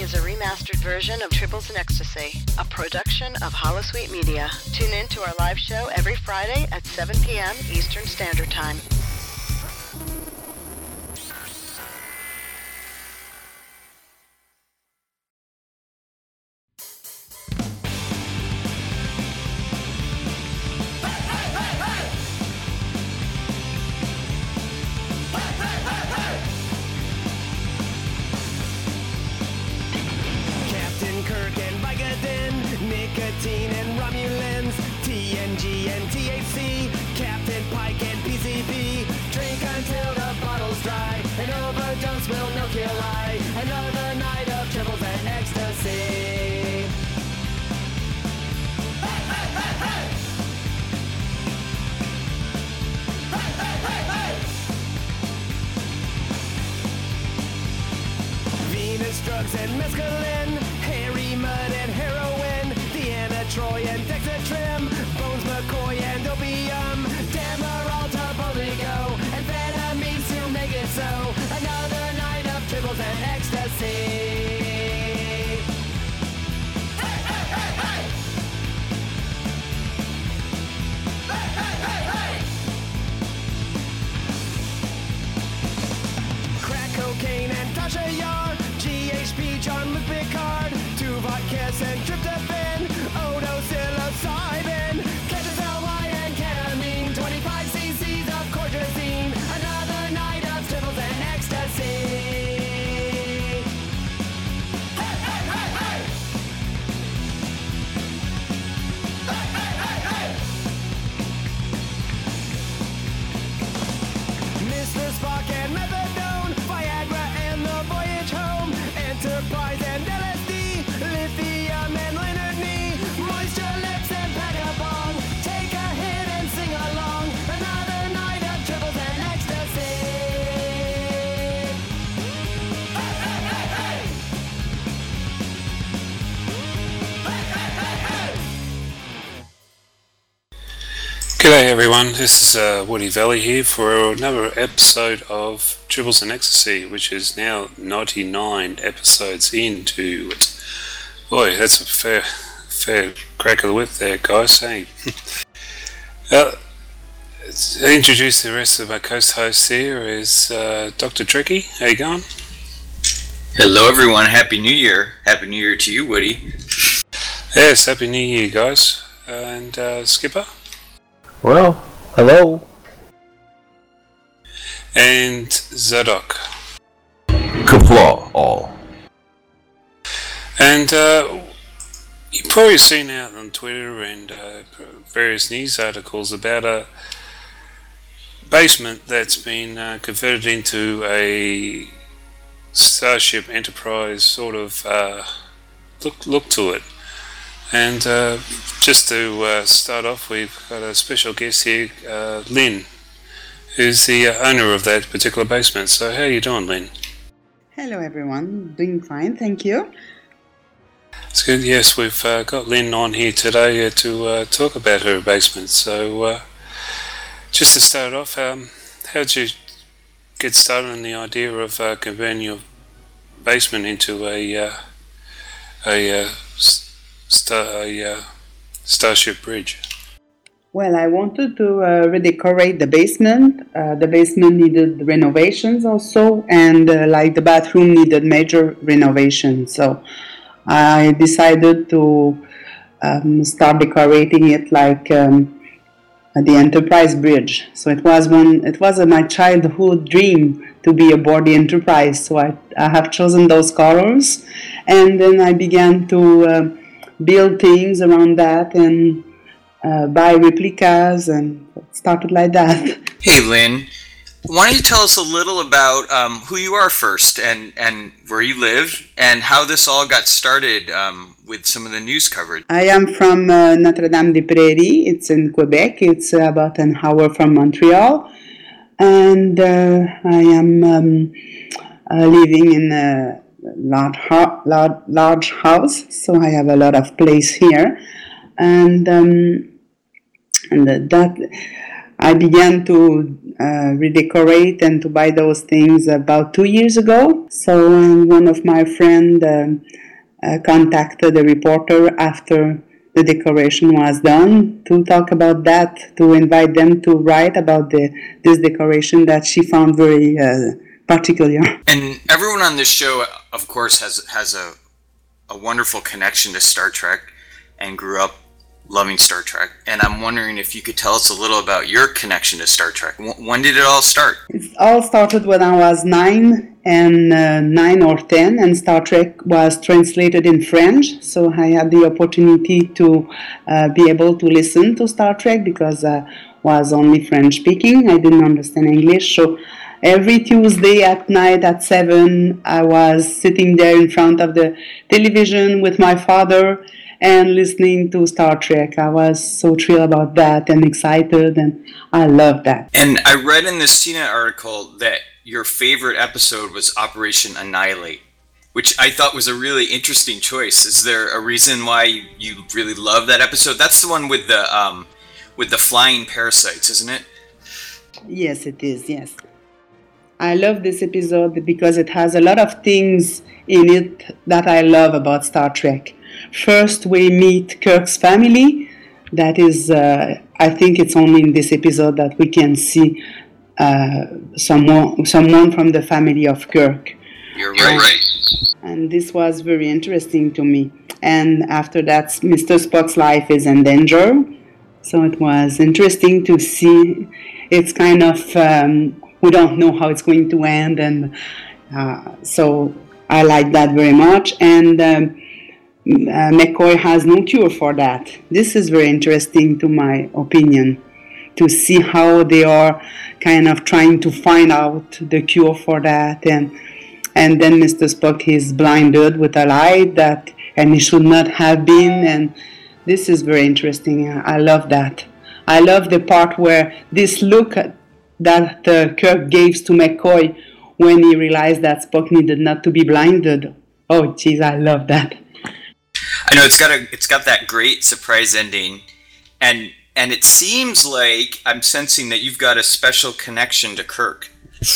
is a remastered version of Tribbles and Ecstasy, a production of Holosuite Media. Tune in to our live show every Friday at 7 p.m. Eastern Standard Time. Drugs and mescaline, Harry Mudd and heroin, Deanna Troy and Dexatrim, Bones McCoy and opium, Demerol to Boligo, amphetamines to make it so. Another night of tribbles and ecstasy. Hey, hey, hey, hey! Hey, hey, hey, hey! Crack cocaine and Tasha Yar, GHP, John Luke Picard, Tuvok, and tryptophan, Odo, psilocybin, Ketamine and ketamine, 25 cc's of cortrazine, another night of tribbles and ecstasy. Hey, hey, hey, hey! Hey, hey, hey, hey! Mr. Spock and methadone, Viagra and the voyage home, Enterprise and LSD, lithium and Leonard Nee, moisture lips and Pagabong. Take a hit and sing along. Another night of tribbles and ecstasy. Hey, hey, hey, hey! Hey, hey, hey, hey! G'day everyone, this is Woody Valley here for another episode of Tribbles and Ecstasy, which is now 99 episodes into it. Boy, that's a fair crack of the whip there, guys. Hey. Introduce the rest of my co-hosts here is Dr. Tricky. How you going? Hello everyone, Happy New Year. Happy New Year to you, Woody. Yes, Happy New Year, guys. And Skipper. Well, hello. And Zadok. Kapla all. And you've probably seen out on Twitter and various news articles about a basement that's been converted into a Starship Enterprise sort of look to it. And just to start off, we've got a special guest here, Lynn, who's the owner of that particular basement. So how are you doing, Lynn? Hello everyone, doing fine, thank you. It's good. Yes, we've got Lynn on here today to talk about her basement. So just to start off, how did you get started on the idea of converting your basement into a Starship Bridge? Well, I wanted to redecorate the basement. The basement needed renovations also, and like the bathroom needed major renovations. So I decided to start decorating it like the Enterprise Bridge. So it was my childhood dream to be aboard the Enterprise. So I have chosen those colors, and then I began to build things around that and buy replicas, and it started like that. Hey Lynn, why don't you tell us a little about who you are first and where you live and how this all got started with some of the news coverage. I am from Notre-Dame-des-Prairies. It's in Quebec. It's about an hour from Montreal. And I am living in a large house, so I have a lot of place here. And that I began to redecorate and to buy those things about 2 years ago. So one of my friends contacted the reporter after the decoration was done to talk about that, to invite them to write about this decoration that she found very particular. And everyone on this show, of course, has a wonderful connection to Star Trek and grew up loving Star Trek. And I'm wondering if you could tell us a little about your connection to Star Trek. When did it all start? It all started when I was 9 or 10, and Star Trek was translated in French. So I had the opportunity to be able to listen to Star Trek because I was only French speaking. I didn't understand English. So every Tuesday at night at 7, I was sitting there in front of the television with my father and listening to Star Trek. I was so thrilled about that and excited, and I love that. And I read in the CNET article that your favorite episode was Operation Annihilate, which I thought was a really interesting choice. Is there a reason why you really love that episode? That's the one with the flying parasites, isn't it? Yes, it is, yes. I love this episode because it has a lot of things in it that I love about Star Trek. First, we meet Kirk's family. That is, I think it's only in this episode that we can see someone from the family of Kirk. You're right. And this was very interesting to me. And after that, Mr. Spock's life is in danger. So it was interesting to see. It's kind of, we don't know how it's going to end. And so I like that very much. And McCoy has no cure for that. This is very interesting to my opinion, to see how they are kind of trying to find out the cure for that. And then Mr. Spock is blinded with a light and he should not have been. And this is very interesting. I love that. I love the part where this look that Kirk gave to McCoy when he realized that Spock needed not to be blinded. Oh, geez, I love that. I know it's got that great surprise ending, and it seems like I'm sensing that you've got a special connection to Kirk.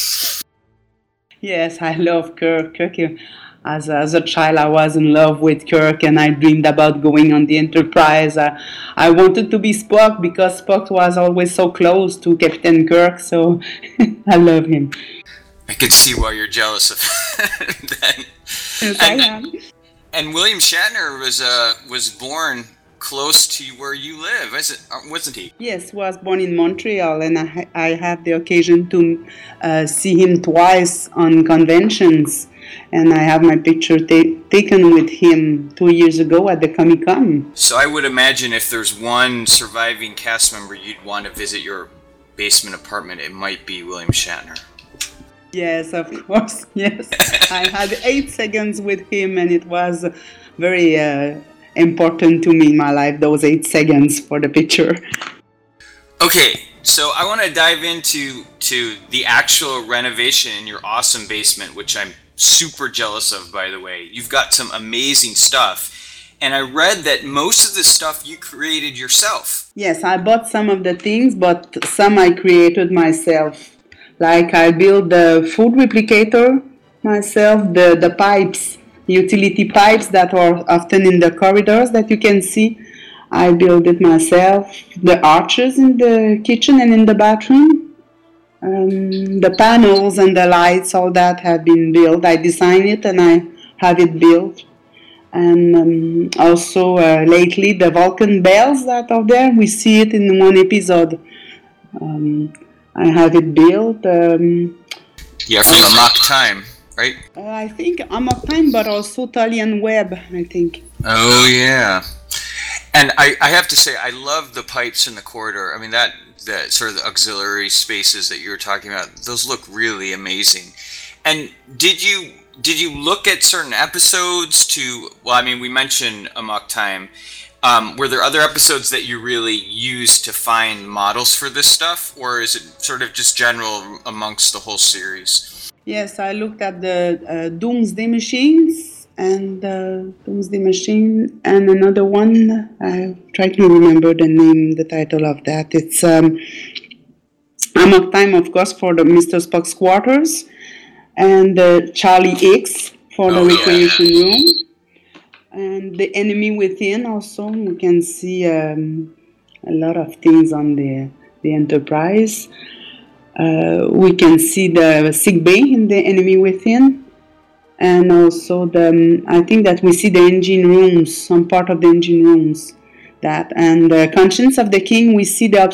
Yes, I love Kirk. As a child, I was in love with Kirk, and I dreamed about going on the Enterprise. I wanted to be Spock because Spock was always so close to Captain Kirk, so I love him. I could see why you're jealous of that. Yes, I am. And William Shatner was born close to where you live, wasn't he? Yes, was born in Montreal, and I had the occasion to see him twice on conventions, and I have my picture taken with him 2 years ago at the Comic-Con. So I would imagine if there's one surviving cast member you'd want to visit your basement apartment, it might be William Shatner. Yes, of course, yes. I had 8 seconds with him, and it was very important to me in my life, those 8 seconds for the picture. Okay, so I want to dive into the actual renovation in your awesome basement, which I'm super jealous of, by the way. You've got some amazing stuff, and I read that most of the stuff you created yourself. Yes, I bought some of the things, but some I created myself. Like I built the food replicator myself, the pipes, utility pipes that are often in the corridors that you can see. I built it myself. The arches in the kitchen and in the bathroom. The panels and the lights, all that have been built. I designed it and I have it built. And also lately the Vulcan bells that are there, we see it in one episode. I have it built. Yeah, from Amok Time, right? I think Amok Time, but also Tullian Web, I think. Oh, yeah. And I have to say, I love the pipes in the corridor. I mean, that sort of the auxiliary spaces that you were talking about, those look really amazing. And did you look at certain episodes to, well, I mean, we mentioned Amok Time. Were there other episodes that you really used to find models for this stuff, or is it sort of just general amongst the whole series? Yes, I looked at the Doomsday Machines and Doomsday Machine, and another one. I try to remember the title of that. It's Amok Time, of course, for the Mr. Spock's quarters, and Charlie X for the recreation room, and the Enemy Within also. We can see a lot of things on the Enterprise. We can see the sick bay in the Enemy Within, and also I think that we see the engine rooms, some part of the engine rooms. That and the Conscience of the King, we see the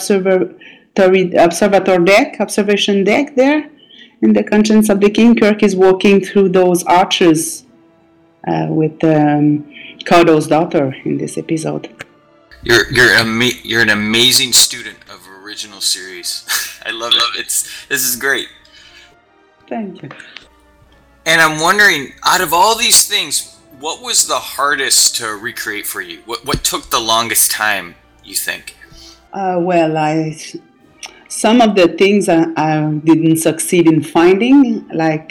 observation deck there. In the Conscience of the King, Kirk is walking through those arches with Cardo's daughter in this episode. You're an amazing student of original series. I love it. This is great. Thank you. And I'm wondering, out of all these things, what was the hardest to recreate for you? What took the longest time, you think? Some of the things I didn't succeed in finding, like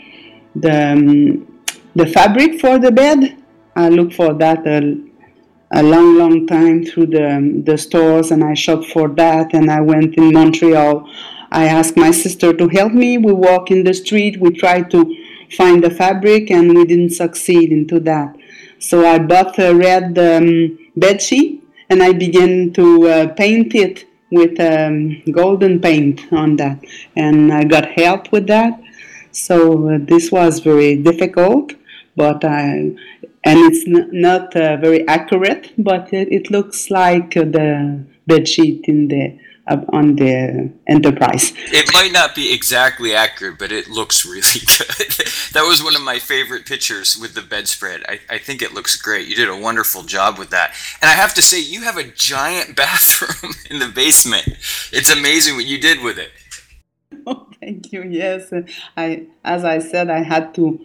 the fabric for the bed. I looked for that a long time through the stores, and I shopped for that, and I went in Montreal. I asked my sister to help me. We walk in the street, we tried to find the fabric, and we didn't succeed into that. So I bought a red bed sheet, and I began to paint it with golden paint on that, and I got help with that. So this was very difficult, but and it's not very accurate, but it looks like the bed sheet in on the Enterprise. It might not be exactly accurate, but it looks really good. That was one of my favorite pictures with the bedspread. I think it looks great. You did a wonderful job with that. And I have to say, you have a giant bathroom in the basement. It's amazing what you did with it. Oh, thank you. Yes, as I said, I had to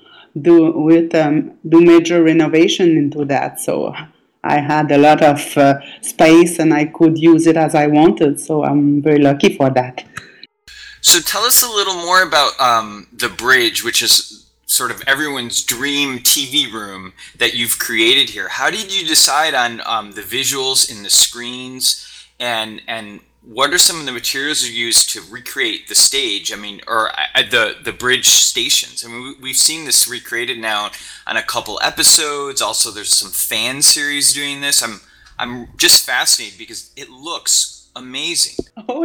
do major renovation into that. So I had a lot of space, and I could use it as I wanted. So I'm very lucky for that. So tell us a little more about the Bridge, which is sort of everyone's dream TV room that you've created here. How did you decide on the visuals in the screens, and what are some of the materials you used to recreate the stage? I mean, or the Bridge stations. I mean, we've seen this recreated now on a couple episodes. Also, there's some fan series doing this. I'm just fascinated because it looks amazing. Oh,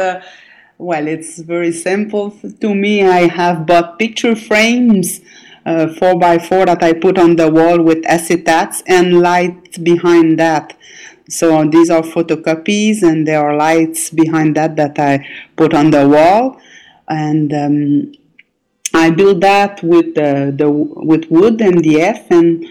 it's very simple to me. I have bought picture frames, 4x4 that I put on the wall with acetats and light behind that. So these are photocopies, and there are lights behind that I put on the wall, and I built that with with wood MDF, and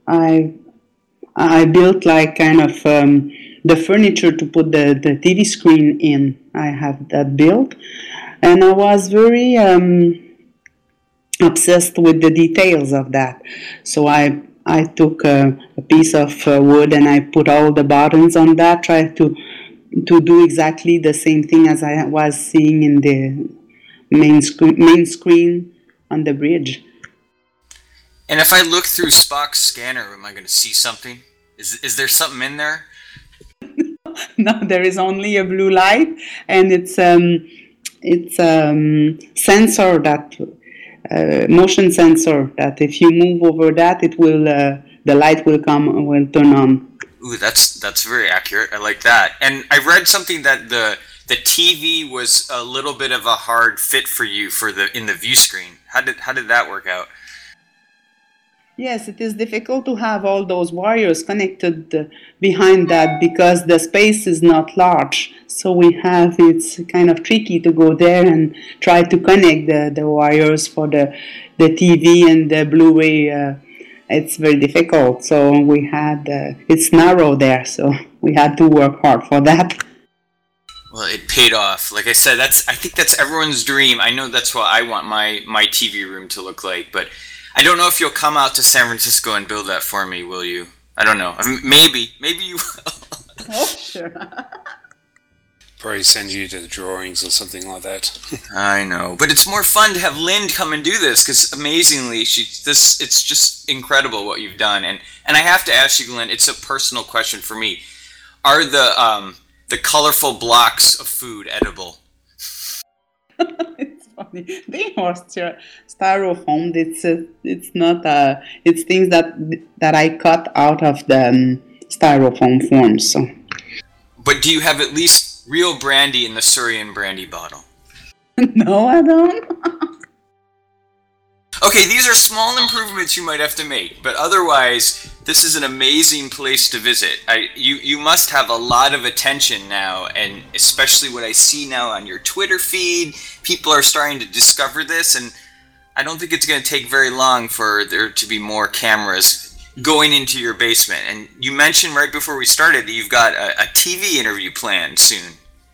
I built like kind of the furniture to put the TV screen in. I have that built, and I was very obsessed with the details of that. So I took a piece of wood, and I put all the buttons on that, tried to do exactly the same thing as I was seeing in the main screen on the Bridge. And if I look through Spock's scanner, am I going to see something? Is there something in there? No, there is only a blue light, and it's sensor that motion sensor that if you move over that, it will the light will turn on. Ooh, that's very accurate. I like that. And I read something that the TV was a little bit of a hard fit for you in the view screen. How did that work out? Yes, it is difficult to have all those wires connected behind that because the space is not large. So it's kind of tricky to go there and try to connect the wires for the TV and the Blu-ray. It's very difficult. So it's narrow there. So we had to work hard for that. Well, it paid off. Like I said, I think that's everyone's dream. I know that's what I want my TV room to look like, but I don't know if you'll come out to San Francisco and build that for me, will you? I don't know. Maybe you will. Oh, sure. Probably send you to the drawings or something like that. I know, but it's more fun to have Lynn come and do this because amazingly, it's just incredible what you've done. And I have to ask you, Lynn, it's a personal question for me. Are the colorful blocks of food edible? They are styrofoam. It's not. It's things that I cut out of the styrofoam forms. So. But do you have at least real brandy in the Surian brandy bottle? No, I don't. Okay, these are small improvements you might have to make, but otherwise, this is an amazing place to visit. You must have a lot of attention now, and especially what I see now on your Twitter feed, people are starting to discover this, and I don't think it's going to take very long for there to be more cameras going into your basement. And you mentioned right before we started that you've got a TV interview planned soon.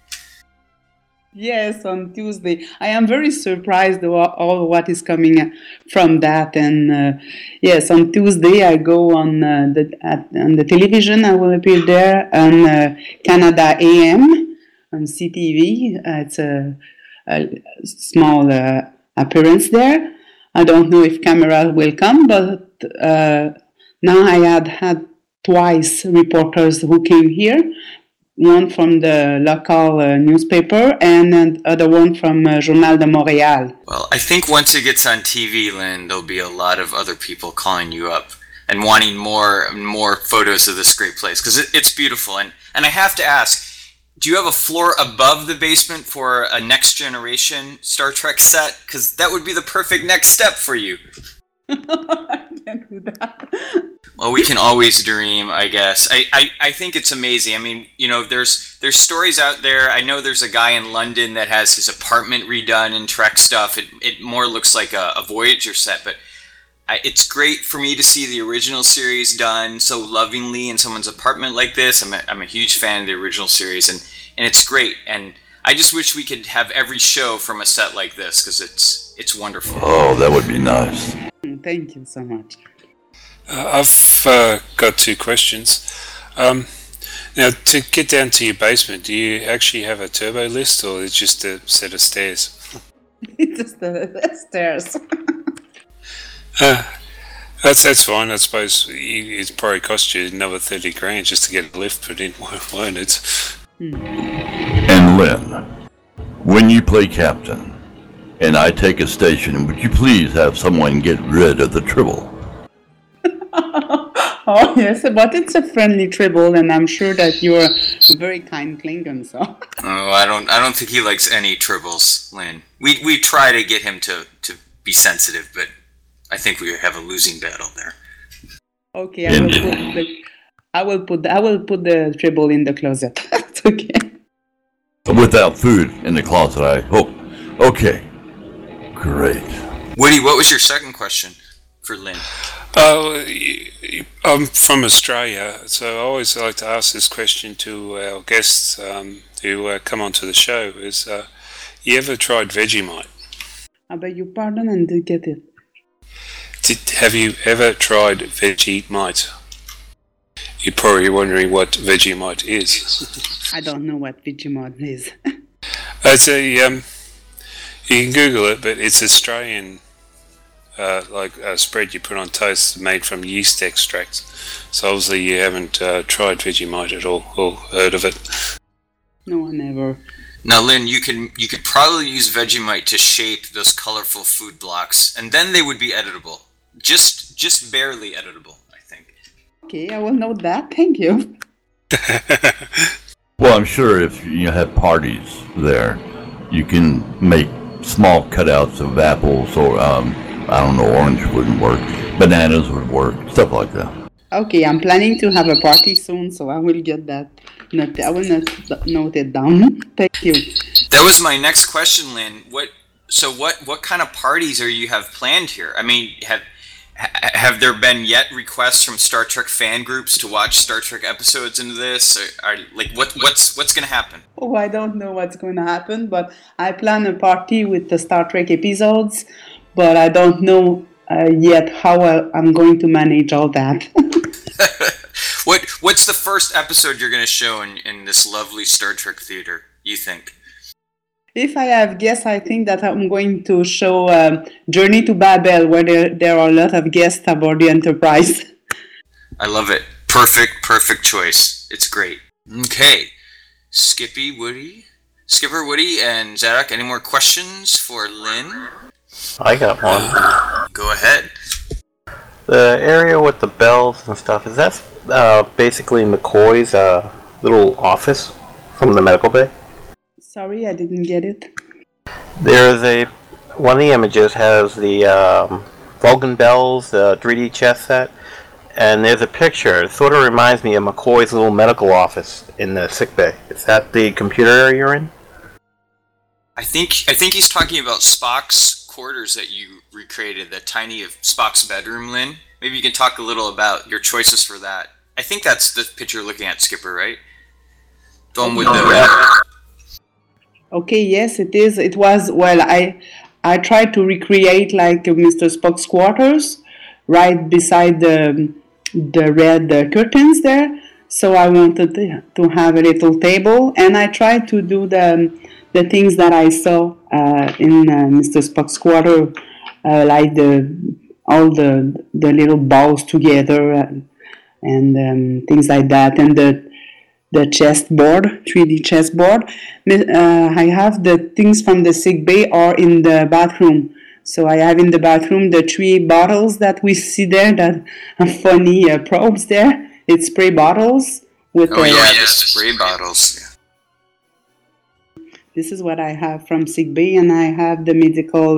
Yes, on Tuesday. I am very surprised all what is coming from that. And yes, on Tuesday I go on the television. I will appear there on Canada AM on CTV. It's a small appearance there. I don't know if camera will come, but now I had twice reporters who came here. One from the local newspaper and another one from Journal de Montréal. Well, I think once it gets on TV, Lynn, there'll be a lot of other people calling you up and wanting more photos of this great place, because it's beautiful. And I have to ask, do you have a floor above the basement for a next generation Star Trek set? Because that would be the perfect next step for you. I can't do that. Well, we can always dream, I guess. I think it's amazing. I mean, you know, there's stories out there. I know there's a guy in London that has his apartment redone in Trek stuff. It more looks like a Voyager set, but it's great for me to see the original series done so lovingly in someone's apartment like this. I'm a huge fan of the original series, and it's great. And I just wish we could have every show from a set like this, because it's wonderful. Oh, that would be nice. Thank you so much. I've got two questions. Now, to get down to your basement, do you actually have a turbo lift, or is it just a set of stairs? It's just the stairs. That's fine. I suppose it probably cost you another 30 grand just to get a lift put in, won't it? And Lynn, when you play captain, and I take a station, would you please have someone get rid of the Tribble? Oh yes, but it's a friendly Tribble, and I'm sure that you're a very kind Klingon. So. Oh, I don't think he likes any Tribbles, Lynn. We try to get him to be sensitive, but I think we have a losing battle there. Okay, I will put the Tribble in the closet. It's okay. Without food in the closet, I hope. Okay, great. Woody, what was your second question for Lynn? I'm from Australia, so I always like to ask this question to our guests who come onto the show. Is you ever tried Vegemite? I beg your pardon and did get it. Have you ever tried Vegemite? You're probably wondering what Vegemite is. I don't know what Vegemite is. It's a you can Google it, but it's Australian. Like a spread you put on toast made from yeast extract. So obviously you haven't tried Vegemite at all or heard of it. No, I never. Now, Lynn, you could probably use Vegemite to shape those colorful food blocks, and then they would be editable. Just barely editable, I think. Okay, I will note that. Thank you. Well, I'm sure if you have parties there, you can make small cutouts of apples or I don't know, orange wouldn't work. Bananas would work, stuff like that. Okay, I'm planning to have a party soon, so I will get that. I will note it down. Thank you. That was my next question, Lynn. What kind of parties are you have planned here? I mean, have there been yet requests from Star Trek fan groups to watch Star Trek episodes into this? What's going to happen? Oh, I don't know what's going to happen, but I plan a party with the Star Trek episodes. But I don't know yet how I'm going to manage all that. What's the first episode you're going to show in this lovely Star Trek theater, you think? If I have guests, I think that I'm going to show Journey to Babel, where there are a lot of guests aboard the Enterprise. I love it. Perfect choice. It's great. Okay. Skippy, Woody, Skipper, Woody, and Zadok, any more questions for Lynn? I got one. Go ahead. The area with the bells and stuff, is that basically McCoy's little office from the medical bay? Sorry, I didn't get it. There's one of the images has the Vulcan bells, the 3D chess set, and there's a picture. It sort of reminds me of McCoy's little medical office in the sick bay. Is that the computer area you're in? I think he's talking about Spock's quarters that you recreated, the tiny of Spock's bedroom, Lynn. Maybe you can talk a little about your choices for that. I think that's the picture you're looking at, Skipper, right? The one with the... Okay, yes, it is. It was, well, I tried to recreate like Mr. Spock's quarters right beside the red curtains there. So I wanted to have a little table, and I tried to do the things that I saw in Mr. Spock's quarter, like all the little balls together and things like that, and the chessboard, 3D chessboard. I have the things from the sick bay or in the bathroom. So I have in the bathroom the 3 bottles that we see there, that are funny probes there. It's spray bottles with. The spray bottles. Yeah. This is what I have from sick bay, and I have the medical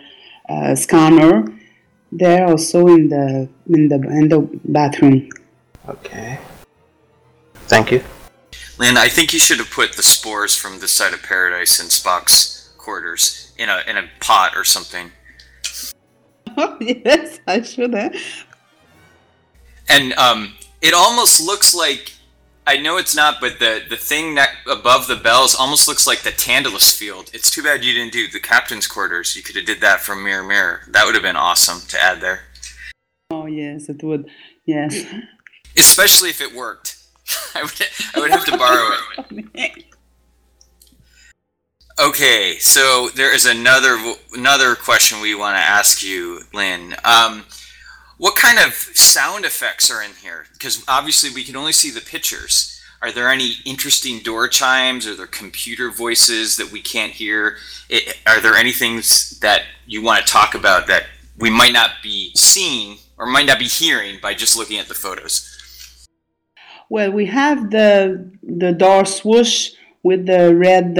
scanner there also in the bathroom. Okay. Thank you. Lynn, I think you should have put the spores from this side of paradise in Spock's quarters in a pot or something. Oh yes, I should have. And it almost looks like, I know it's not, but the thing above the bells almost looks like the Tantalus field. It's too bad you didn't do the captain's quarters. You could have did that from Mirror Mirror. That would have been awesome to add there. Oh yes, it would. Yes. Especially if it worked. I would have to borrow it. Okay, so there is another question we want to ask you, Lynn. What kind of sound effects are in here? Because obviously we can only see the pictures. Are there any interesting door chimes? Are there computer voices that we can't hear? Are there any things that you want to talk about that we might not be seeing or might not be hearing by just looking at the photos? Well, we have the door swoosh with the red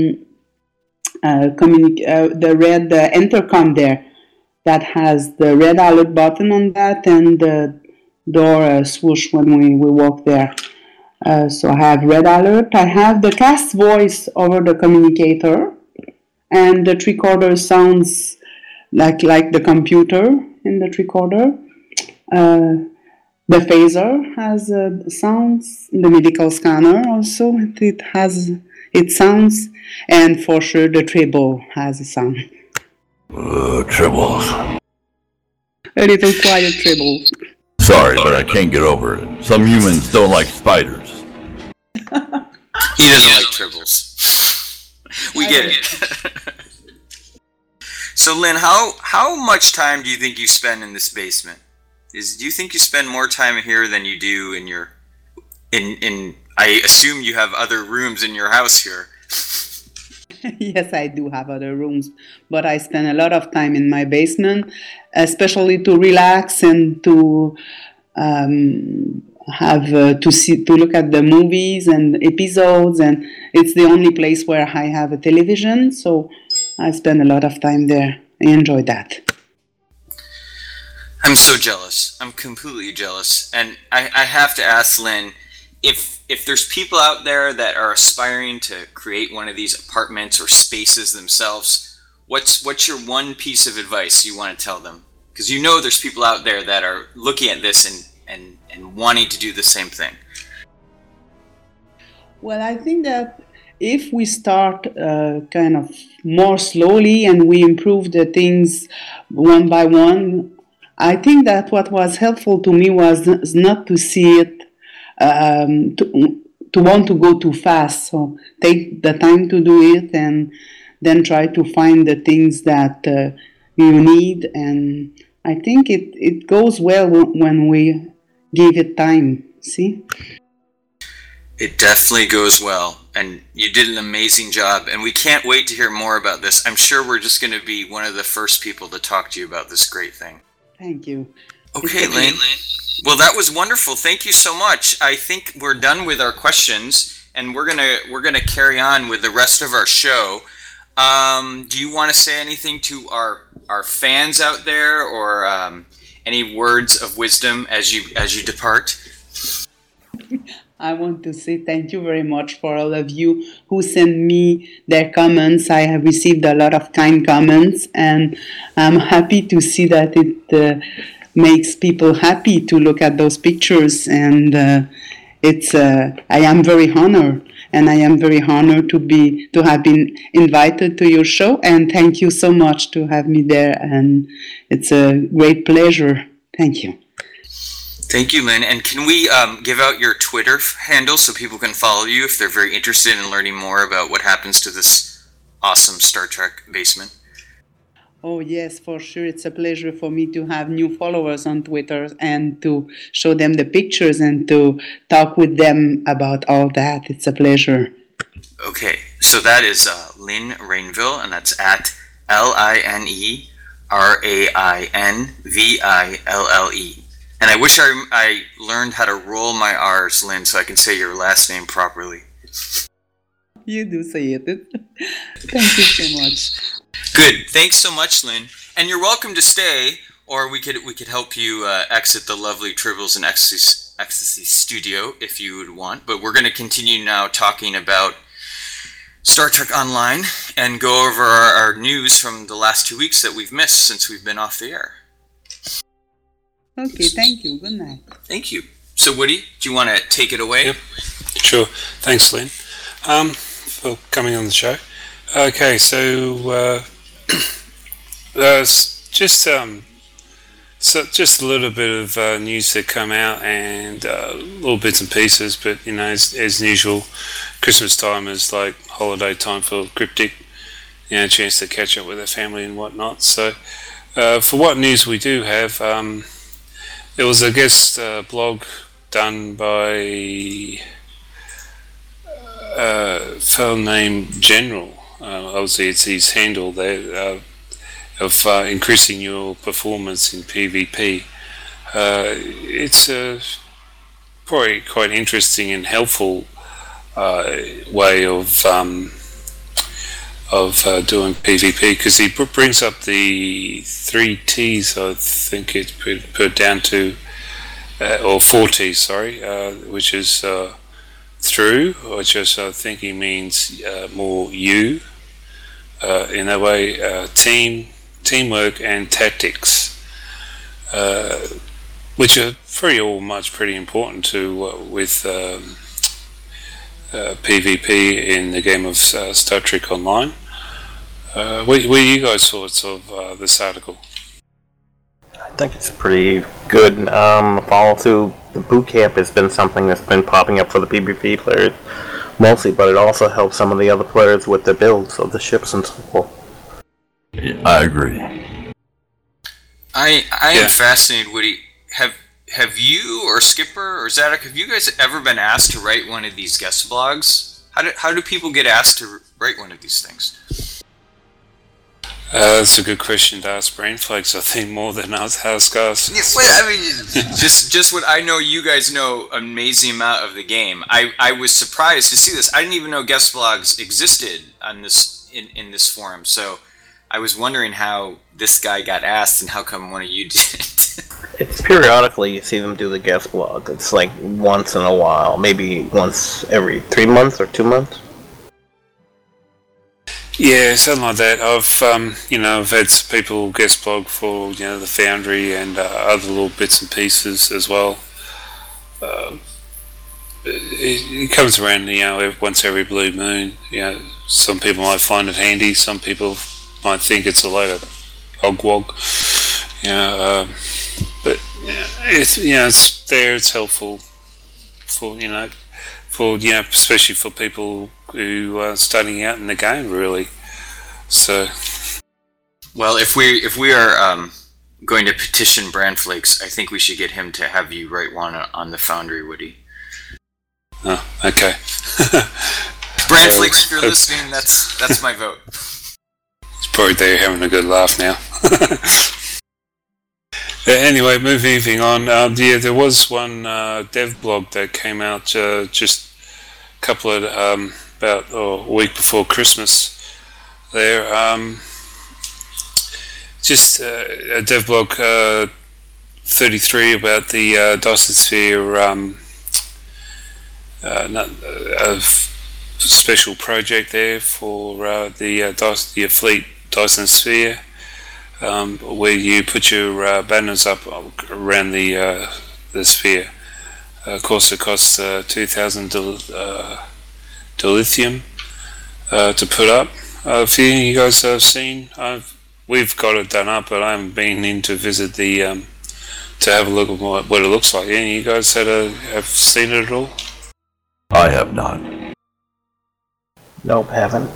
the red intercom there. That has the red alert button on that, and the door swoosh when we walk there. So I have red alert. I have the cast voice over the communicator, and the tricorder sounds like the computer in the tricorder. The phaser has sounds. The medical scanner also it sounds, and for sure the treble has a sound. Tribbles. A little quiet treble. Sorry, but I can't get over it. Some humans don't like spiders. He doesn't like tribbles. We get it. So, Lynn, how much time do you think you spend in this basement? Do you think you spend more time here than you do in your... I assume you have other rooms in your house here. Yes, I do have other rooms, but I spend a lot of time in my basement, especially to relax and to to look at the movies and episodes, and it's the only place where I have a television, so I spend a lot of time there. I enjoy that. I'm so jealous. I'm completely jealous. And I have to ask Lynn, if there's people out there that are aspiring to create one of these apartments or spaces themselves, what's your one piece of advice you want to tell them? Because you know there's people out there that are looking at this and wanting to do the same thing. Well, I think that if we start kind of more slowly and we improve the things one by one, I think that what was helpful to me was not to see it, to want to go too fast. So take the time to do it and then try to find the things that you need. And I think it goes well when we give it time, see? It definitely goes well. and you did an amazing job. And we can't wait to hear more about this. I'm sure we're just going to be one of the first people to talk to you about this great thing. Thank you. Okay, Lynn. Well, that was wonderful. Thank you so much. I think we're done with our questions, and we're gonna carry on with the rest of our show. Do you want to say anything to our fans out there, or any words of wisdom as you depart? I want to say thank you very much for all of you who sent me their comments. I have received a lot of kind comments, and I'm happy to see that it makes people happy to look at those pictures. And I am very honored, and I am very honored to have been invited to your show. And thank you so much to have me there. And it's a great pleasure. Thank you. Thank you, Lynn. And can we give out your Twitter handle so people can follow you if they're very interested in learning more about what happens to this awesome Star Trek basement? Oh, yes, for sure. It's a pleasure for me to have new followers on Twitter and to show them the pictures and to talk with them about all that. It's a pleasure. Okay, so that is Lynn Rainville, and that's at LINERAINVILLE. And I wish I learned how to roll my R's, Lynn, so I can say your last name properly. You do say it. Thank you so much. Good. Thanks so much, Lynn. And you're welcome to stay, or we could help you exit the lovely Tribbles and Ecstasy studio if you would want. But we're going to continue now talking about Star Trek Online and go over our news from the last 2 weeks that we've missed since we've been off the air. Okay, thank you. Good night. Thank you. So, Woody, do you want to take it away? Yep. Sure. Thanks, Lynn, for coming on the show. Okay, so just a little bit of news that come out, and little bits and pieces. But as usual, Christmas time is like holiday time for Cryptic. A chance to catch up with their family and whatnot. So, for what news we do have. There was a guest blog done by a fellow named General. Obviously, it's his handle there, of increasing your performance in PvP. It's probably quite interesting and helpful way of doing PvP, because he brings up the 3 T's, I think it's put down to, or 4 T's, sorry, which is through, which is, I think he means more you, in that way, teamwork and tactics, which are pretty important to with PvP in the game of Star Trek Online. What are you guys' thoughts of this article? I think it's pretty good. Follow through the boot camp has been something that's been popping up for the PvP players mostly, but it also helps some of the other players with the builds of the ships and so forth. I agree. I am fascinated, Woody. Have you or Skipper or Zadok, have you guys ever been asked to write one of these guest blogs? How do people get asked to write one of these things? That's a good question to ask Brainflakes, I think, more than ask us. Yeah, well, I mean, just what I know, you guys know an amazing amount of the game. I was surprised to see this. I didn't even know guest blogs existed on this in this forum, so I was wondering how this guy got asked and how come one of you didn't. It's periodically you see them do the guest blog. It's like once in a while, maybe once every 3 months or 2 months. Yeah, something like that. I've had people guest blog for the Foundry and other little bits and pieces as well. It comes around once every blue moon. Some people might find it handy. Some people might think it's a load of hogwog. But it's there. It's helpful for especially for people who are starting out in the game, really. So, well, if we are going to petition Brandflakes, I think we should get him to have you write one on the Foundry, Woody. Oh, okay. Netflix, if you're listening, that's my vote. He's probably there having a good laugh now. Anyway, moving on. There was one dev blog that came out just a couple of about a week before Christmas. There, just a dev blog 33 about the Dyson Sphere a special project there for the Fleet Dyson Sphere. Where you put your banners up around the sphere. Of course, it costs 2,000 dilithium to put up. A few of you guys have seen. We've got it done up, but I haven't been in to visit the to have a look at what it looks like. Any of you guys have seen it at all? I have not. Nope, haven't.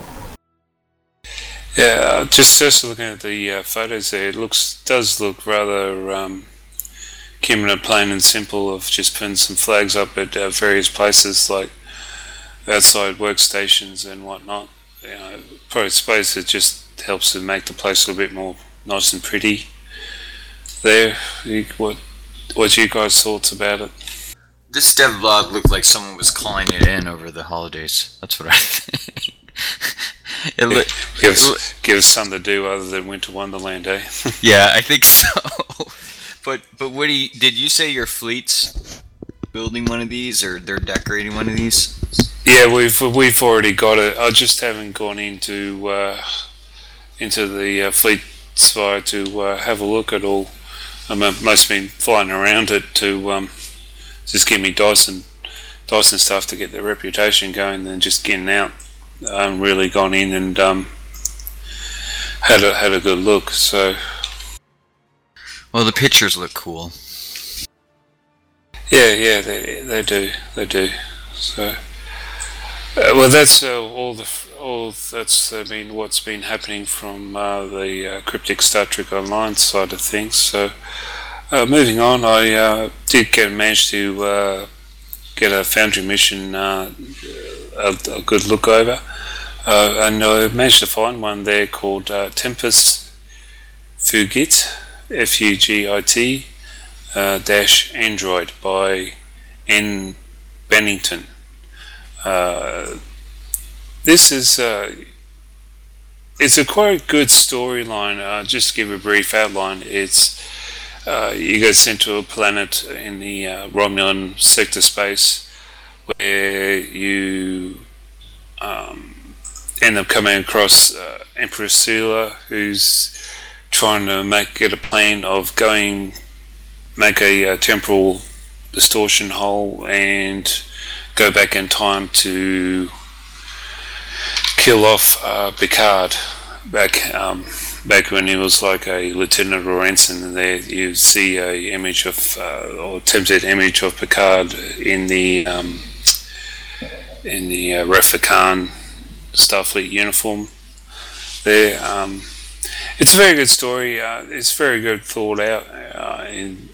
Yeah, just looking at the photos there, it does look rather keeping it plain and simple of just putting some flags up at various places like outside workstations and whatnot. I suppose it just helps to make the place a little bit more nice and pretty. There, what's you guys' thoughts about it? This dev blog looked like someone was calling it in over the holidays. That's what I think. Give us something to do other than Winter Wonderland, eh? Yeah, I think so. But Woody, did you say your fleet's building one of these, or they're decorating one of these? Yeah, we've already got it. I just haven't gone into the fleet spire to have a look at all. I've mostly been flying around it to just give me Dyson stuff to get the reputation going, and just getting out. I haven't really gone in and had a good look. So, well, the pictures look cool. Yeah, they do. So, well, that's what's been happening from the Cryptic Star Trek Online side of things. So, moving on, I did manage to get a Foundry mission a good look over, and I managed to find one there called Tempest Fugit, Fugit dash Android by N. Bennington. This is it's a quite good storyline. Just to give a brief outline, it's you get sent to a planet in the Romulan sector space where you end up coming across Empress Sela, who's trying to get a plan of make a temporal distortion hole and go back in time to kill off Picard back when he was like a lieutenant or ensign. And there you see a image of or attempted image of Picard in the Wrath Khan Starfleet uniform there. It's a very good story. It's very good thought out in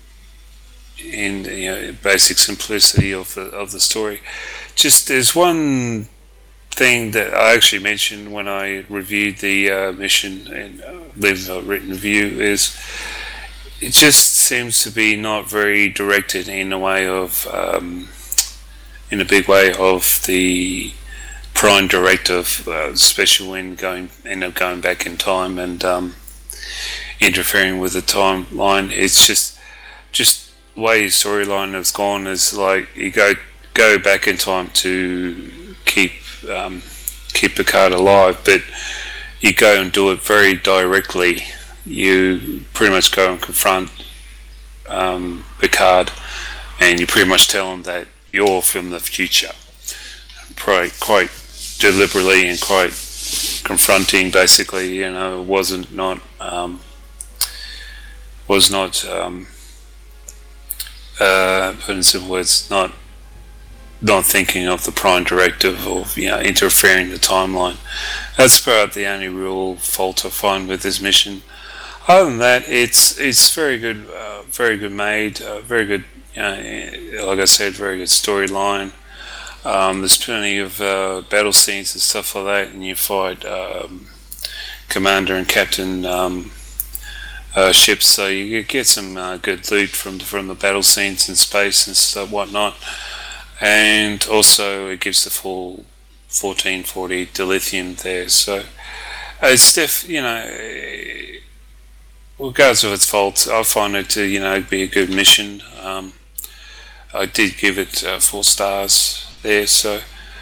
basic simplicity of the story. Just there's one thing that I actually mentioned when I reviewed the mission and leave a written review, is it just seems to be not very directed in a way of in a big way of the Prime Directive, especially when end up going back in time and interfering with the timeline. It's just the way his storyline has gone is like you go back in time to keep Picard alive, but you go and do it very directly. You pretty much go and confront Picard, and you pretty much tell him that you're from the future, quite deliberately and quite confronting. Basically, was not put in simple words, not thinking of the Prime Directive or interfering in the timeline. That's about the only real fault I find with this mission. Other than that, it's very good made, very good. Like I said, very good storyline. There's plenty of battle scenes and stuff like that, and you fight commander and captain ships, so you get some good loot from the battle scenes in space and stuff, whatnot. And also it gives the full 1440 dilithium there, so it's regardless of its faults, I find it to be a good mission. I did give it 4 stars there, so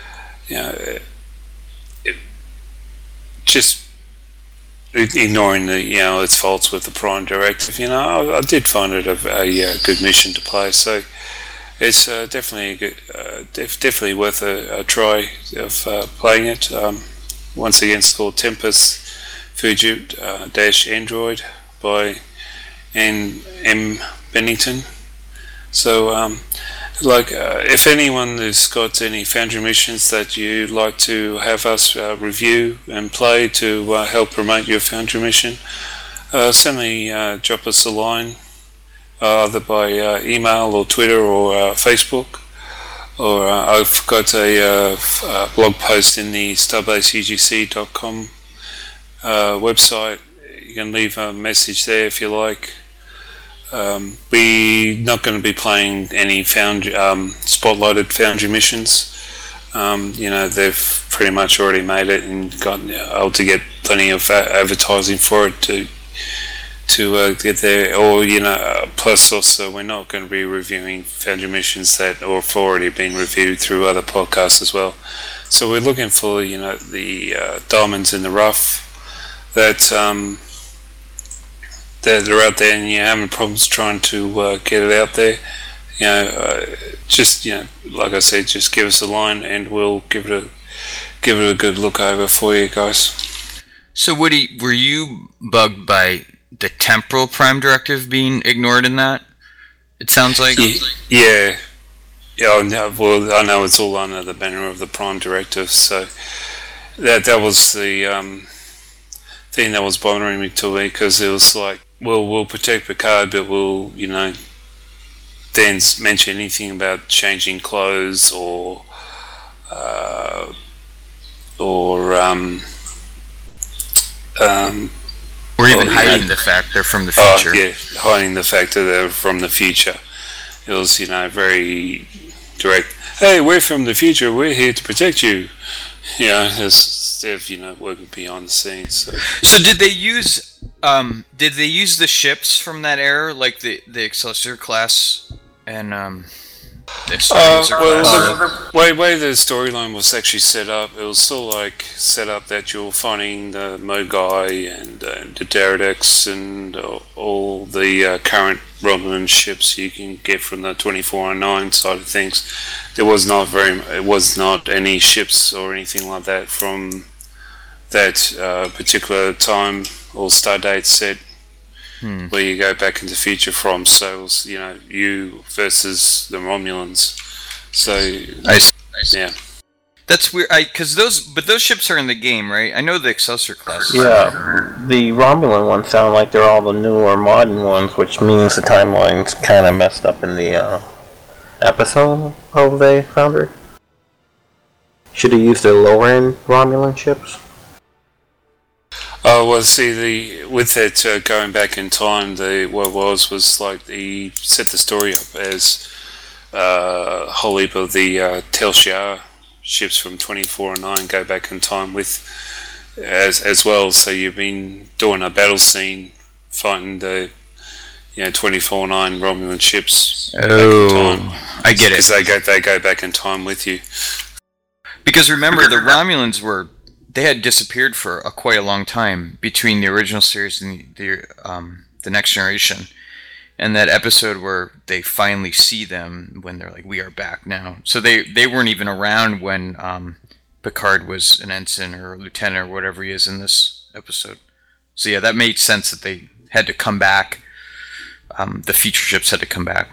just ignoring its faults with the Prime Directive, I did find it a good mission to play. So it's definitely worth a try of playing it. Once again, it's called Tempest Fugit Android by N.M. Bennington. So, if anyone has got any Foundry missions that you'd like to have us review and play to help promote your Foundry mission, certainly drop us a line, either by email or Twitter or Facebook. Or I've got a blog post in the starbaseugc.com website. You can leave a message there if you like. We're not going to be playing any spotlighted Foundry missions. They've pretty much already made it and got able to get plenty of advertising for it to get there. Or plus also we're not going to be reviewing Foundry missions that have already been reviewed through other podcasts as well. So we're looking for the diamonds in the rough that are out there, and you're having problems trying to get it out there. Like I said, just give us a line, and we'll give it a good look over for you guys. So, Woody, were you bugged by the temporal Prime Directive being ignored in that? It sounds like. Yeah. Well, I know it's all under the banner of the Prime Directive, so that was the thing that was bothering me because it was like, well, we'll protect Picard, but we'll, then mention anything about changing clothes or even hiding the fact they're from the future. Hiding the fact that they're from the future. It was, very direct. Hey, we're from the future. We're here to protect you. Instead of working behind the scenes. So did they use the ships from that era, like the Excelsior class and the Excelsior class? The way the storyline was actually set up, it was still set up that you're finding the Mogai and the Daradex and all the current Romulan ships you can get from the 2409 side of things. There was not any ships or anything like that from that particular time or stardate set where you go back into the future from. So it was, you versus the Romulans. So yeah, that's weird. Because those ships are in the game, right? I know the Excelsior class. Yeah, the Romulan ones sound like they're all the newer modern ones, which means the timeline's kind of messed up in the episode of the Foundry. Should have used their lower end Romulan ships. Well, see, with that going back in time, was like he set the story up as a whole heap of the Tel Shiar ships from 2409 go back in time with as well. So you've been doing a battle scene fighting the 2409 Romulan ships. Oh, I get it. Because they go back in time with you. Because remember, the Romulans they had disappeared for quite a long time between the original series and the Next Generation, and that episode where they finally see them when they're like, "We are back now." So they weren't even around when Picard was an ensign or a lieutenant or whatever he is in this episode. So yeah, that made sense that they had to come back. The future ships had to come back.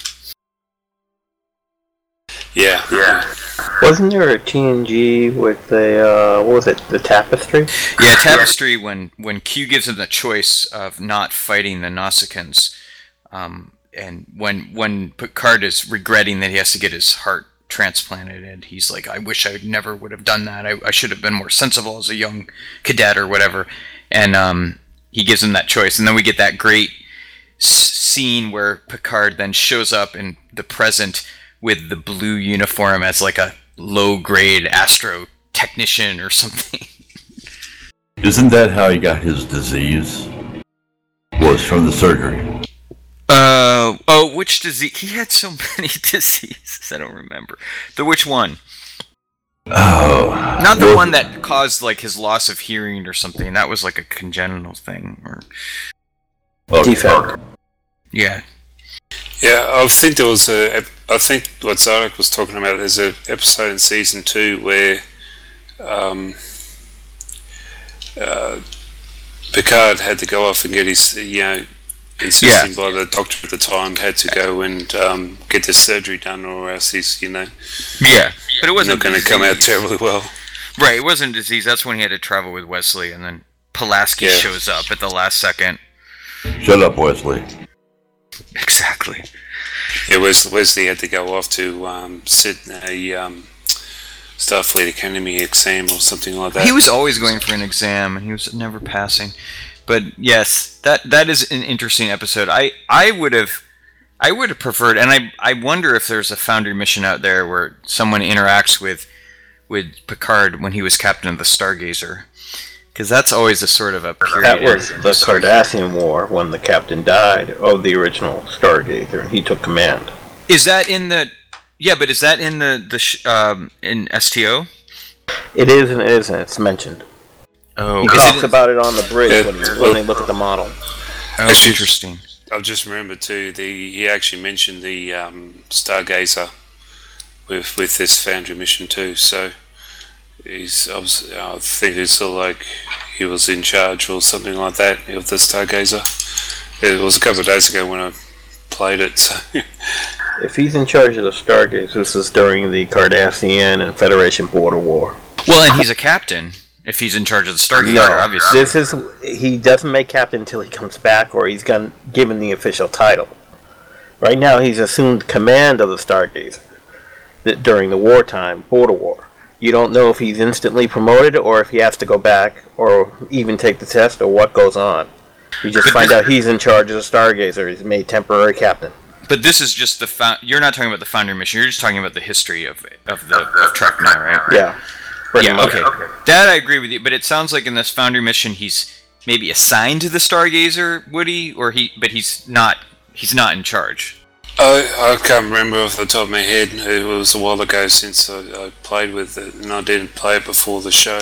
Yeah. Wasn't there a TNG with the what was it? The Tapestry? Yeah, Tapestry. When Q gives him the choice of not fighting the Nausicaans, and when Picard is regretting that he has to get his heart transplanted, and he's like, I wish I never would have done that. I should have been more sensible as a young cadet or whatever. And he gives him that choice, and then we get that great scene where Picard then shows up in the present with the blue uniform as like a low-grade astro technician or something. Isn't that how he got his disease? Was from the surgery. Which disease? He had so many diseases, I don't remember. Which one? Oh. Not the one that caused like his loss of hearing or something. That was like a congenital thing. Or defect. Yeah. Yeah, I think there was I think what Zarek was talking about, there's an episode in season 2 where Picard had to go off and get his, insisting by the doctor at the time, had to go and get this surgery done, or else he's, Yeah, but it wasn't not going to come out terribly well. Right, it wasn't a disease. That's when he had to travel with Wesley, and then Pulaski shows up at the last second. Shut up, Wesley. Exactly. Yeah, Wesley had to go off to sit in a Starfleet Academy exam or something like that. He was always going for an exam, and he was never passing. But yes, that is an interesting episode. I would have preferred, and I wonder if there's a Foundry mission out there where someone interacts with Picard when he was captain of the Stargazer, because that's always a sort of a period. That was the Cardassian War when the captain died of the original Stargazer, and he took command. Is that in the? Yeah, but is that in in STO? It is and it isn't. It's mentioned. Oh, he talks about it on the bridge when they look at the model. Oh, interesting. I've just remembered too. He actually mentioned the Stargazer with this Foundry mission too. So I think it's sort of like he was in charge or something like that of the Stargazer. It was a couple of days ago when I played it. So. If he's in charge of the Stargazer, this is during the Cardassian and Federation border war. Well, and he's a captain. If he's in charge of the Stargazer, obviously. He doesn't make captain until he comes back, or he's given the official title. Right now, he's assumed command of the Stargazer during the wartime, border war. You don't know if he's instantly promoted, or if he has to go back, or even take the test, or what goes on. You just find out he's in charge of the Stargazer. He's made temporary captain. But this is just you're not talking about the Foundry mission. You're just talking about the history of Trek now, right? Yeah. Yeah, okay. That I agree with you, but it sounds like in this Foundry mission he's maybe assigned to the Stargazer, Woody, but he's not in charge. I can't remember off the top of my head. It was a while ago since I played with it, and I didn't play it before the show.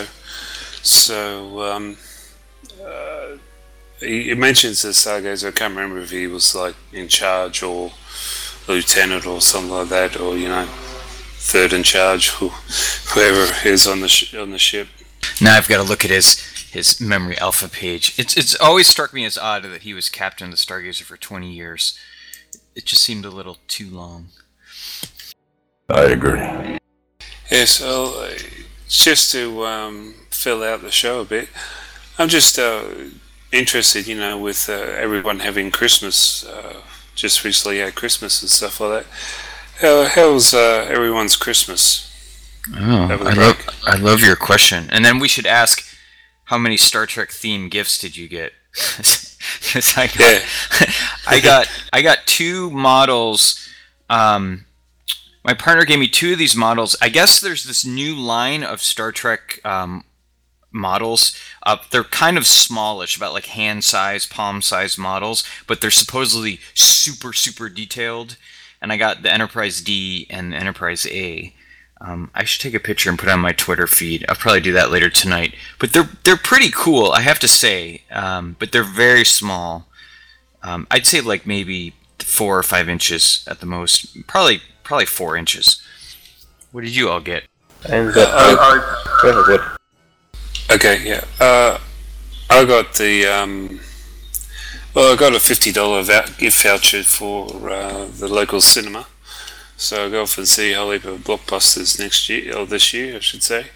So he mentions the Stargazer. I can't remember if he was like in charge or lieutenant or something like that, or third in charge, whoever is on the ship. Now I've got to look at his memory alpha page. It's always struck me as odd that he was captain of the Stargazer for 20 years. It just seemed a little too long. I agree. Yeah, so just to fill out the show a bit, I'm just interested, with everyone having Christmas, just recently had Christmas and stuff like that. How's everyone's Christmas? Oh, I love your question. And then we should ask, how many Star Trek themed gifts did you get? Because I got 2 models. My partner gave me 2 of these models. I guess there's this new line of Star Trek models. They're kind of smallish, about like hand size, palm size models, but they're supposedly super, super detailed. And I got the Enterprise D and the Enterprise A. I should take a picture and put it on my Twitter feed. I'll probably do that later tonight. But they're pretty cool, I have to say. But they're very small. I'd say like maybe 4 or 5 inches at the most. Probably 4 inches. What did you all get? And okay, yeah. I got the I got a $50 gift voucher for the local cinema, so I'll go off and see a whole heap of blockbusters next year, or this year, I should say.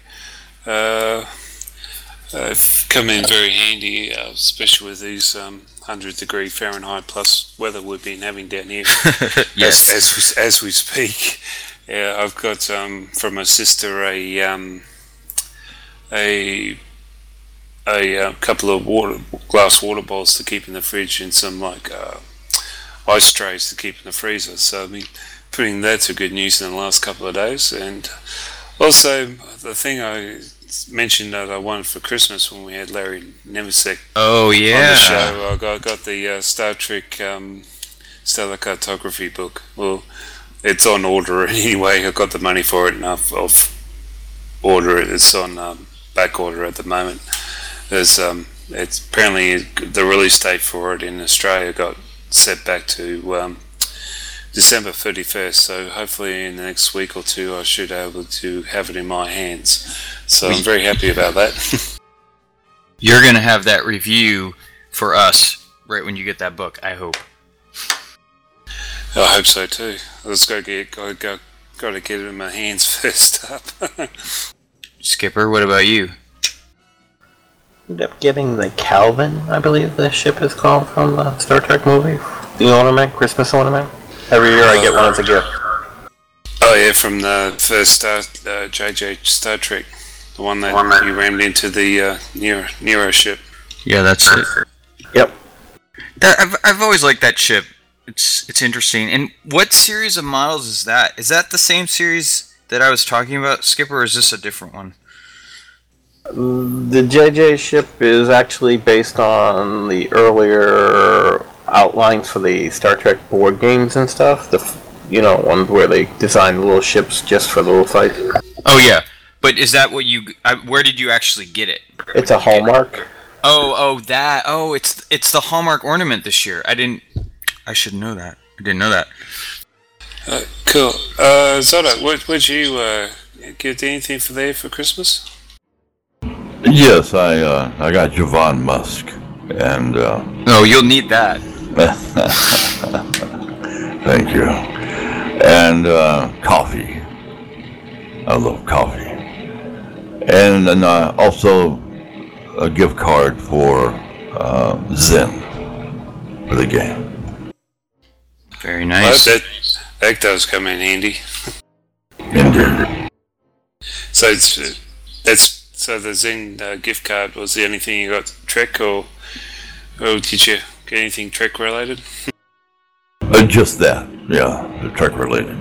Come in very handy, especially with these 100-degree Fahrenheit plus weather we've been having down here. Yes. As we speak, Yeah, I've got from my sister a couple of glass water bowls to keep in the fridge, and some ice trays to keep in the freezer. So I've been putting that to good use in the last couple of days. And also the thing I mentioned that I wanted for Christmas when we had Larry Nemesek on the show, I got the Star Trek Stellar Cartography book. Well, it's on order anyway. I got the money for it, and I'll order it. It's on back order at the moment. There's it's apparently the release date for it in Australia got set back to December 31st. So hopefully in the next week or two, I should be able to have it in my hands. So I'm very happy about that. You're going to have that review for us right when you get that book, I hope. I hope so too. Let's got to get it in my hands first up. Skipper, what about you? Ended up getting the Calvin, I believe the ship is called, from the Star Trek movie. The ornament, Christmas ornament. Every year I get one as a gift. Oh yeah, from the first JJ Star Trek, the one that you rammed into the Nero ship. Yeah, that's it. Yep. I've always liked that ship. It's interesting. And what series of models is that? Is that the same series that I was talking about, Skipper, or is this a different one? The JJ ship is actually based on the earlier outlines for the Star Trek board games and stuff. The ones where they designed little ships just for little fights. Oh yeah, but is that what you? Where did you actually get it? It's a Hallmark. That. Oh, it's the Hallmark ornament this year. I should know that. I didn't know that. Cool. Zoda, would you get anything for there for Christmas? Yes, I got Javon Musk, and oh, you'll need that. Thank you. And coffee. I love coffee. And then also a gift card for Zen for the game. Very nice. Well, that does come in handy. Indeed. So so the Zen gift card was the only thing you got Trek, or did you get anything Trek related? Just that, yeah, the Trek related.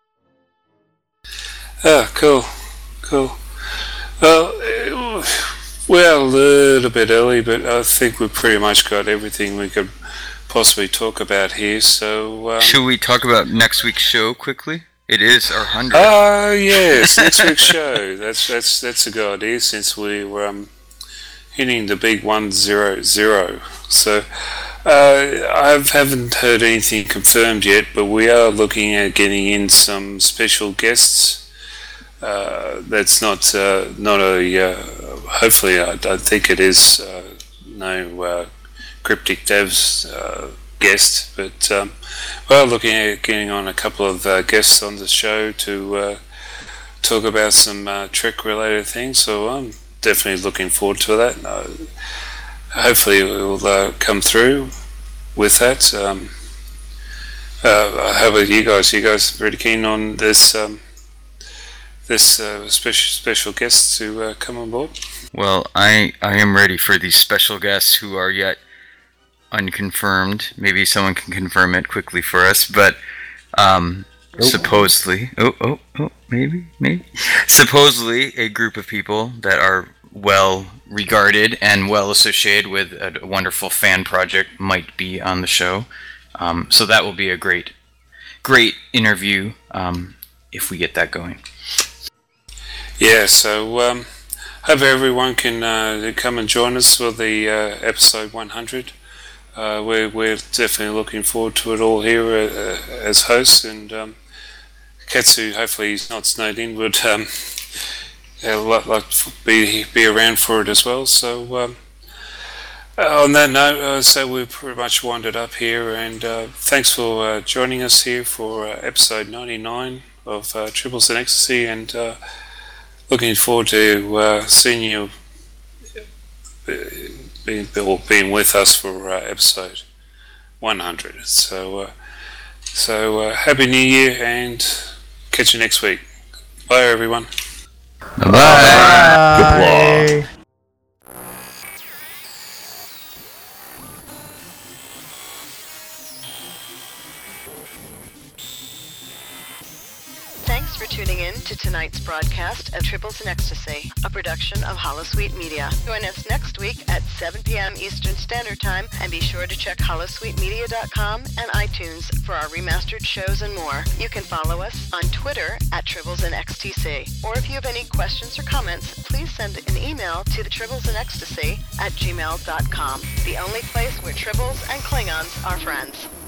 Oh, cool. Well, we're a little bit early, but I think we've pretty much got everything we could possibly talk about here. So, should we talk about next week's show quickly? It is our 100th. Yes, next week's show. That's a good idea, since we were hitting the big 100. So I haven't heard anything confirmed yet, but we are looking at getting in some special guests. That's not a. Hopefully, I don't think it is no Cryptic Devs guest, but we're looking at getting on a couple of guests on the show to talk about some Trek-related things. So I'm definitely looking forward to that. Hopefully, it will come through with that. How about you guys? You guys pretty keen on this? This special guests to come on board? Well, I am ready for these special guests who are yet unconfirmed. Maybe someone can confirm it quickly for us, but supposedly, maybe, supposedly a group of people that are well regarded and well associated with a wonderful fan project might be on the show. So that will be a great interview if we get that going. Yeah, so hope everyone can come and join us for the episode 100. We're definitely looking forward to it all here as hosts, and Katsu, hopefully he's not snowed in, would like to be around for it as well. So on that note, so we're pretty much wound it up here, and thanks for joining us here for episode 99 of Triples in Ecstasy, and looking forward to seeing you being with us for episode 100. So happy New Year, and catch you next week. Bye, everyone. Bye. Goodbye. Thanks for tuning in to tonight's broadcast of Triples in Ecstasy, a production of Holosuite Media. Join us next week at 7 p.m. Eastern Standard Time, and be sure to check holosuitemedia.com and iTunes for our remastered shows and more. You can follow us on Twitter at Tribbles in XTC. Or if you have any questions or comments, please send an email to the tribblesinEcstasy@gmail.com, the only place where Tribbles and Klingons are friends.